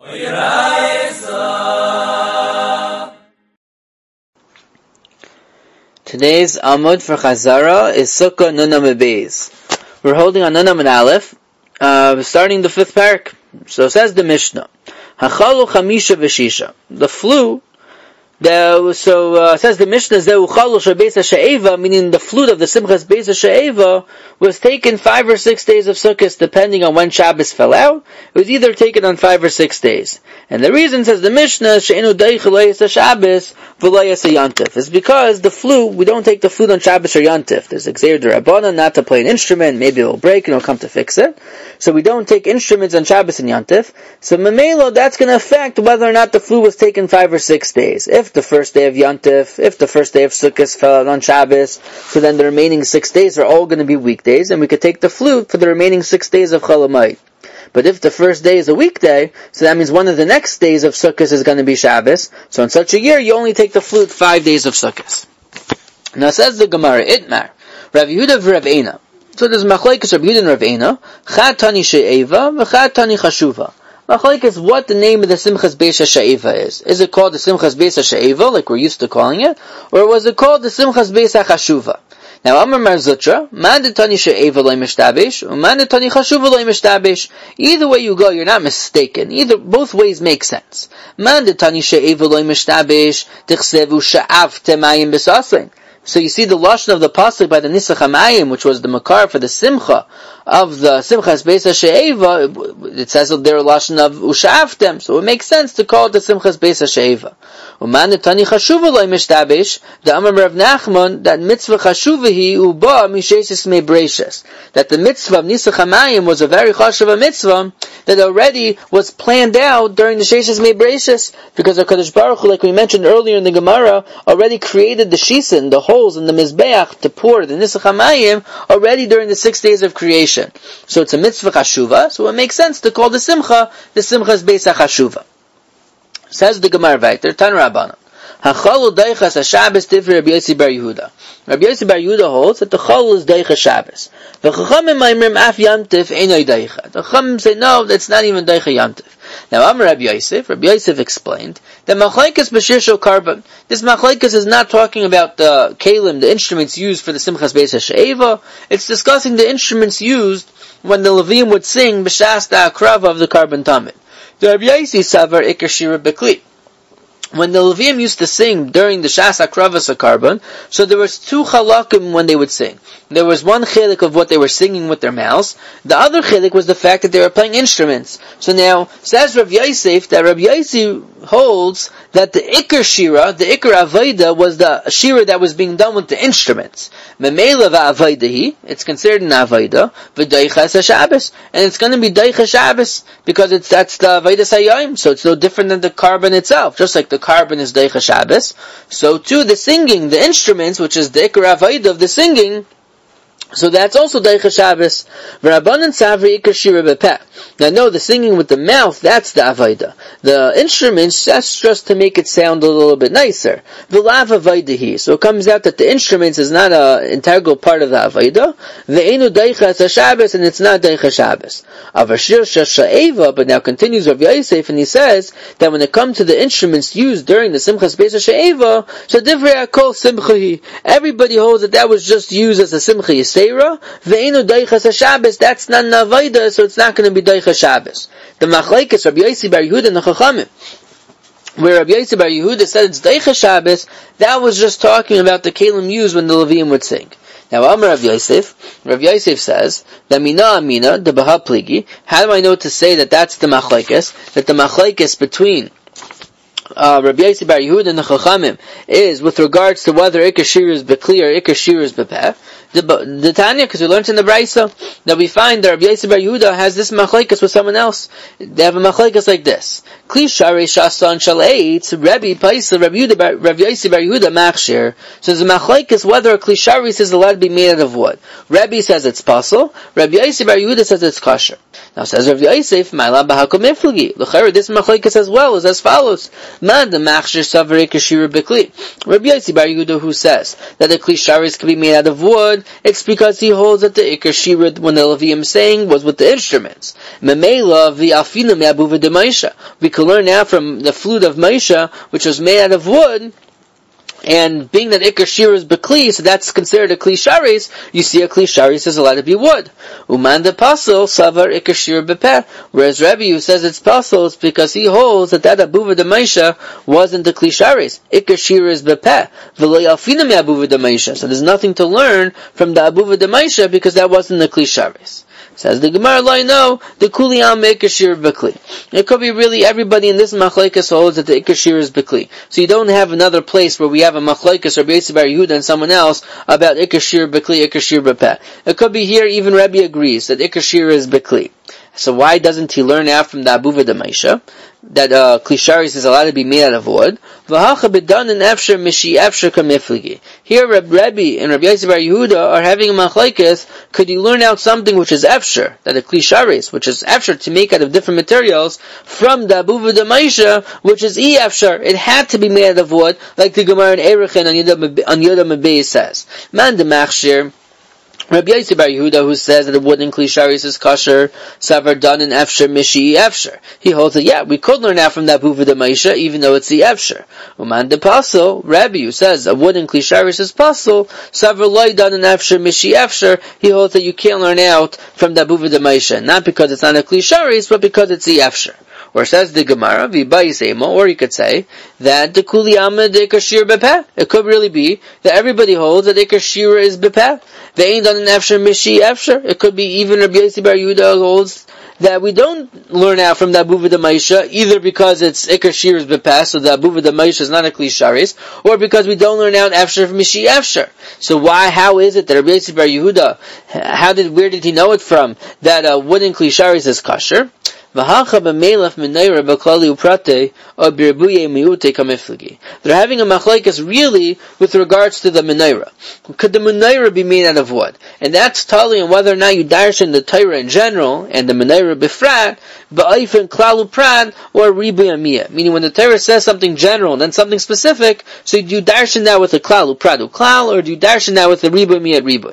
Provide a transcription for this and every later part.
Today's Amud for Chazara is Sukkah Nunam Beis. We're holding on Nunam and Aleph, starting the 5th parak. So says the Mishnah, Hachalu Chamisha V'Shisha. The flute, says the Mishnah, Zeu Chalu Shabeis HaShe'eva, meaning the flute of the Simchas Beis HaShe'eva was taken 5 or 6 days of Sukkot, depending on when Shabbos fell out. It was either taken on 5 or 6 days. And the reason, says the Mishnah, She'enu Deichel Le'yas Shabbos V'Le'yas Yantif, is because the flute, we don't take the flute on Shabbos or Yantif. There's Xer D'Rabbanan not to play an instrument, maybe it will break and it'll come to fix it. So we don't take instruments on Shabbos and Yantif. So Memelo, that's going to affect whether or not the flute was taken 5 or 6 days. If the first day of Yantif, if the first day of Sukkot fell out on Shabbos, so then the remaining 6 days are all going to be weekdays, and we could take the flute for the remaining 6 days of Chol Hamoed. But if the first day is a weekday, so that means one of the next days of Sukkot is going to be Shabbos. So in such a year, you only take the flute 5 days of Sukkot. Now says the Gemara, Itmar, Rav Yehuda v'Rav Eina. So there's Machlokes Rav Yehuda and Rav Eina, Chad Tani She'eva, v'Chad Tani Chashuva. Machlokes what the name of the Simchas Beis HaShe'eva is. Is it called the Simchas Beis HaShe'eva, like we're used to calling it, or was it called the Simchas Beis HaChashuva? Now, Amar Mar Zutra, Mandatani She'eva loy mishtabesh, Mandatani Chashuva loy mishtabesh. Either way you go, you're not mistaken. Both ways make sense. Mandatani She'eva loy mishtabesh, Tichsevu Sha'avte Mayim B'Saslin. So you see the lashon of the pasuk by the Nisach HaMayim, which was the makar for the simcha of the Simchas Beis HaShe'eva. It says there a lashon of Usha'avtem, so it makes sense to call it the Simchas Beis HaShe'eva. Umanetani Chashuva loy mishtabesh, the Amar Rav Nachman, that mitzvah Chashuva hi uba mishesis mei breishes. That the mitzvah of Nisach HaMayim was a very chashuva mitzvah that already was planned out during the Shesis mei breishes, because HaKadosh Baruch Hu, like we mentioned earlier in the Gemara, already created the shisin, the holes in the Mizbeach to pour the Nisach HaMayim already during the 6 days of creation. So it's a mitzvah Chashuva, so it makes sense to call the Simcha the Simchas Beis HaChashuva. Says the Gemara Vayter, Tan Rabbanan, Hachalu Deichas HaShabbos Tifri Rabbi Yossi Bar Yehuda. Rabbi Yossi Bar Yehuda holds that the Chol is Deichas Shabbos. The Chachamim Maimrim Af Yantif Einoi Deicha. The Chachamim say no, that's not even Deicha Yantif. Now Amar Rabbi Yosef explained that Machlokes B'Shir Shel Karban. This Machlokes is not talking about the Kalim, the instruments used for the Simchas Beis HaShe'eva. It's discussing the instruments used when the Levim would sing B'Shas Da'akrava of the Karban Tamid. The Rabbi Yossi Savar Iker Shira B'Kli. When the Levim used to sing during the Shas HaKravas HaKarban, so there was 2 chalakim when they would sing. There was one chilik of what they were singing with their mouths. The other chilik was the fact that they were playing instruments. So now, says Rav Yosef, that Rav Yosef holds that the Iker Shira, the Iker Avaida, was the Shira that was being done with the instruments. Memela va'avaidahi, it's considered an Avaida, v'deichas HaShabbos, and it's going to be Deichas Shabbos, because that's the Avaidas HaYom, so it's no different than the Karban itself. Just like the Karban is Deichas Shabbos, so too the singing, the instruments, which is the Iker Avaida of the singing, so that's also Deichas Shabbos. V'Rabbanan Savri Iker Shira B'Peh. Now no, the singing with the mouth, that's the Avaida. The instruments, that's just to make it sound a little bit nicer. V'Lav Avaidahi. So it comes out that the instruments is not an integral part of the Avaida. V'Einu Deichas HaShabbos, and it's not Deichas Shabbos. Avashir Shasha'eva, but now continues Rav Yosef, and he says that when it comes to the instruments used during the Simchas Beis HaShe'eva, so Divrei HaKol Simchahi. Everybody holds that was just used as a Simcha Yisera. V'Einu Deichas HaShabbos, that's not an Avaida, so it's not going to be Deichas Shabbos. The Machlokes Rabbi Yossi Bar Yehuda and the Chachamim, where Rabbi Yossi Bar Yehuda said it's Deichas Shabbos, that was just talking about the Kalim used when the Levim would sing. Now Amar Rav Yosef says that Mina Amina the Baha Pligi. How do I know to say that that's the Machlokes? That the Machlokes between Rabbi Yossi Bar Yehuda and the Chachamim is with regards to whether Iker Shira is B'Kli or Iker Shira is B'Peh. The Tanya, because we learned in the Brisa that we find that Rabbi Yossi Bar Yehuda has this machlokes with someone else. They have a machlokes like this: Kli Sharei Shasan Shaleitz Rabbi Paisa Rabbi Yossi Bar Yehuda Machshir. So there's a machlokes whether a Kli Sharei is allowed to be made out of wood. Rabbi says it's pasul. Rabbi Yossi Bar Yehuda says it's kosher. Now says Rabbi Yosef, Ma'ala B'Hakom Miflagi. L'chayr, this machlokes as well is as follows: Man the machshir savar ikar shira b'kli. Rabbi Yossi bar Yehuda, who says that the kli sharis can be made out of wood, it's because he holds that the ikar shira, when the Levium saying, was with the instruments. Memela v'alfina me'abuva de Maisha. We can learn now from the flute of Maisha, which was made out of wood, and being that ikar shira is bekli, so that's considered a kli sharis, you see a kli sharis is allowed to be wood. Uman de pasel savar ikar shira bepeh. Whereas Rabbi, who says it's pasel, it's because he holds that abuva de Maisha wasn't the kli sharis. Ikar shira is bepeh. V'lo yalfina me'abuva de Maisha. So there's nothing to learn from the abuva de Maisha because that wasn't the kli sharis. Says the Gemara, I know the kuli am ikar shira bekli. It could be really everybody in this machlekes holds that the ikar shira is bekli. So you don't have another place where we have a machlekes or Rabbi Yossi bar Yehuda and someone else about ikar shira bekli, ikar shira bepeh. It could be here even Rabbi agrees that ikar shira is bekli. So why doesn't he learn out from the abuva de Maisha that kli sharis is allowed to be made out of wood? Here Rabbi and Rabbi Yossi bar Yehuda are having a machlekes. Could you learn out something which is efsher, that a kli sharis, which is efsher to make out of different materials, from the abuva de Maisha, which is efsher? It had to be made out of wood, like the Gemara in Erechin on Yoda Mebei says. Man de machshir. Rabbi Yossi bar Yehuda, who says that the wooden kli sharis is kosher, savar done in efsher mishi efsher. He holds that, yeah, we could learn out from that abuva de Maisha, even though it's the efsher. Uman de pasel, Rabbi, who says a wooden kli sharis is pasel, savar loy done in efsher mishi efsher. He holds that you can't learn out from the abuva de Maisha, not because it's not a kli sharis, but because it's the efsher. Or says the Gemara, or you could say that the kuli amad ikar shira bepeh. It could really be that everybody holds that ikar shira is bepeh. They ain't done an efsher mishi efsher. It could be even Rabbi Yossi bar Yehuda holds that we don't learn out from the abuva de Maisha, either because it's ikar shira is bepeh, so the abuva de Maisha is not a kli sharis, or because we don't learn out efsher mishi efsher. So how is it that Rabbi Yossi bar Yehuda, where did he know it from, that wooden kli sharis is kosher? They're having a machlekes really with regards to the menorah. Could the menorah be made out of wood? And that's totally on whether or not you darshan the Torah in general and the menorah befrat, ba'ayfen klal uprat, or ribuy amiyah. Meaning when the Torah says something general and then something specific, so do you darshan that with a klal uprat klal, or do you darshan that with a ribuy amiyah ribuy?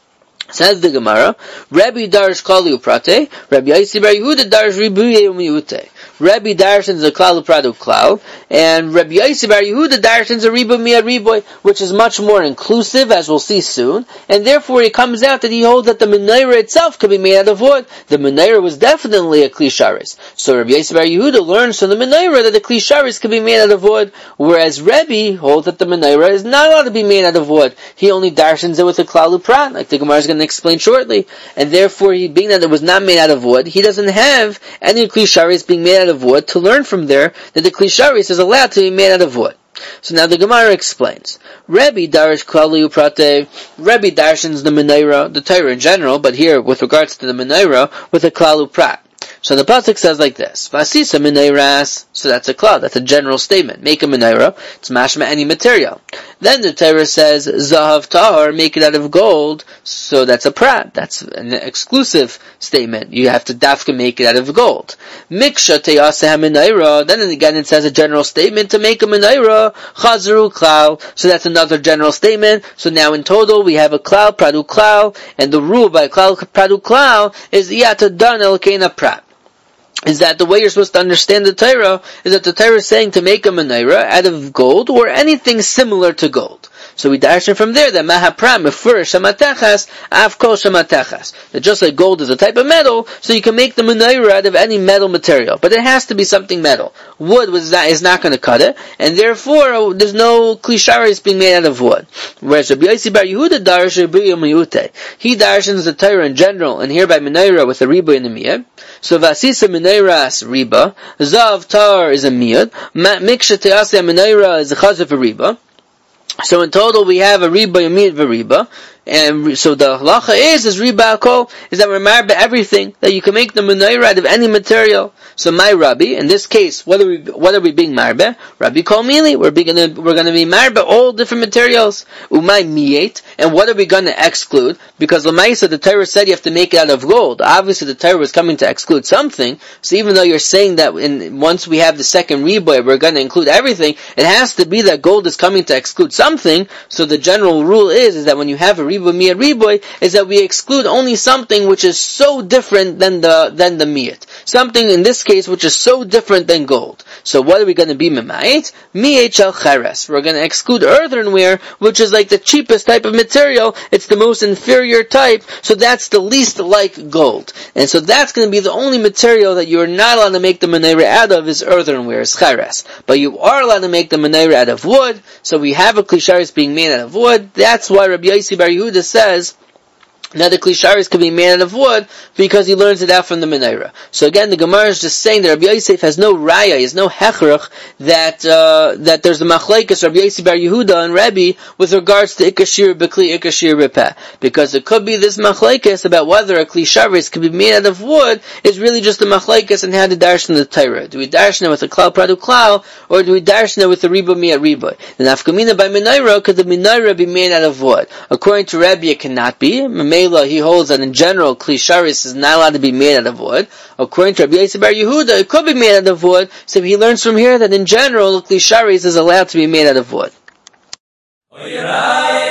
Says the Gemara, Rabbi Darsh Kali Uprate, Rabbi Yossi bar Yehuda Darsh Ribuye Umiute. Rabbi darshans a klal upradu klal, and Rabbi Yossi bar Yehuda darshans a ribuy miyad ribuy, which is much more inclusive, as we'll see soon, and therefore it comes out that he holds that the menorah itself could be made out of wood. The menorah was definitely a kli sharis. So Rabbi Yossi bar Yehuda learns from the menorah that the kli sharis could be made out of wood, whereas Rabbi holds that the menorah is not allowed to be made out of wood. He only darshans it with a klal uprat, like the Gemara is going to explain shortly, and therefore, being that it was not made out of wood, he doesn't have any kli sharis being made out of wood to learn from there that the kli sharis is allowed to be made out of wood. So now the Gemara explains. Rabbi darish klali uprate. Rabbi darshans the menorah, the Torah in general, but here with regards to the menorah, with a klal uprat. So the pasuk says like this: Vasisa menorahs. So that's a klal. That's a general statement. Make a menorah. It's mashma any material. Then the Torah says zahav tahor. Make it out of gold. So that's a prat. That's an exclusive statement. You have to dafka make it out of gold. Miksha teyaseh menorah. Then again it says a general statement to make a menorah. Chazru klal. So that's another general statement. So now in total we have a klal pradu klal, and the rule by klal pradu klal is yata dan elkeina prat. Is that the way you're supposed to understand the Torah is that the Torah is saying to make a menorah out of gold or anything similar to gold. So we darshan from there that mahapram mefur shamatechas afkol shamatechas. That just like gold is a type of metal, so you can make the menorah out of any metal material, but it has to be something metal. Wood is not going to cut it, and therefore there's no kli sharis being made out of wood. Whereas Rabbi Yossi bar Yehuda darsh ribuy miyute. He darshans the Torah in general, and here by menorah with a ribuy and a miyad. So vasisa menorahs riba, zav tar is a miyad, miksha te'aseh menorah is a chazaf a riba. So in total we have a riba, a miyad, a riba, And so the halacha is riba akol, is that we're marbe everything, that you can make the menorah out of any material. So my Rabbi, in this case, what are we being marbe? Rabbi kol mili, we're gonna be marbe all different materials. Umay miyet, and what are we gonna exclude? Because Lamaisa, the Torah said you have to make it out of gold. Obviously the Torah was coming to exclude something, so even though you're saying that once we have the second riboy, we're gonna include everything, it has to be that gold is coming to exclude something. So the general rule is that when you have a riboy miyat, is that we exclude only something which is so different than the miyat. Something in this case which is so different than gold. So what are we going to be memayit? Miyat shel cheres. We're going to exclude earthenware, which is like the cheapest type of material. It's the most inferior type, so that's the least like gold. And so that's going to be the only material that you're not allowed to make the menorah out of is earthenware, is cheres. But you are allowed to make the menorah out of wood, so we have a kli sharis being made out of wood. That's why Rabbi Yossi Bar Yehuda says that the kli sharis can be made out of wood, because he learns it out from the menorah. So again, the Gemara is just saying that Rabbi Yosef has no raya, he has no hechrach, that there's a machlekes Rabbi Yossi Bar Yehuda and Rabbi with regards to ikashir b'kli, ikashir b'peh. Because it could be this machlekes about whether a kli sharis can be made out of wood is really just a machlekes and how to darshan the Torah. Do we darshan it with a klal pradu klal, or do we darshan it with a riba miyat riba? The nafkamina by menorah, could the menorah be made out of wood? According to Rabbi, it cannot be. He holds that in general, kli sharis is not allowed to be made out of wood. According to Rabbi Yossi Bar Yehuda, it could be made out of wood. So he learns from here that in general, kli sharis is allowed to be made out of wood.